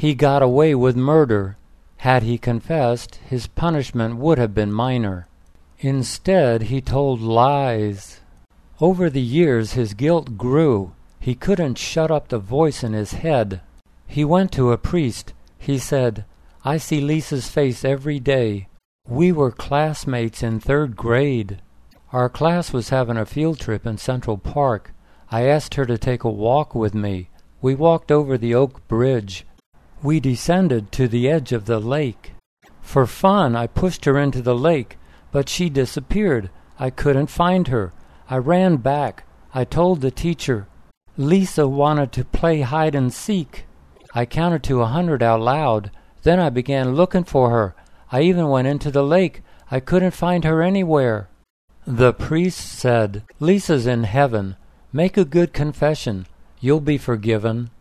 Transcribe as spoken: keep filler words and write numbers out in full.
He got away with murder. Had he confessed, his punishment would have been minor. Instead, he told lies. Over the years, his guilt grew. He couldn't shut up the voice in his head. He went to a priest. He said, "I see Lisa's face every day. We were classmates in third grade. Our class was having a field trip in Central Park. I asked her to take a walk with me. We walked over the Oak Bridge. We descended to the edge of the lake. For fun, I pushed her into the lake, but she disappeared. I couldn't find her. I ran back. I told the teacher. Lisa wanted to play hide and seek. I counted to a hundred out loud. Then I began looking for her. I even went into the lake. I couldn't find her anywhere." The priest said, "Lisa's in heaven. Make a good confession. You'll be forgiven."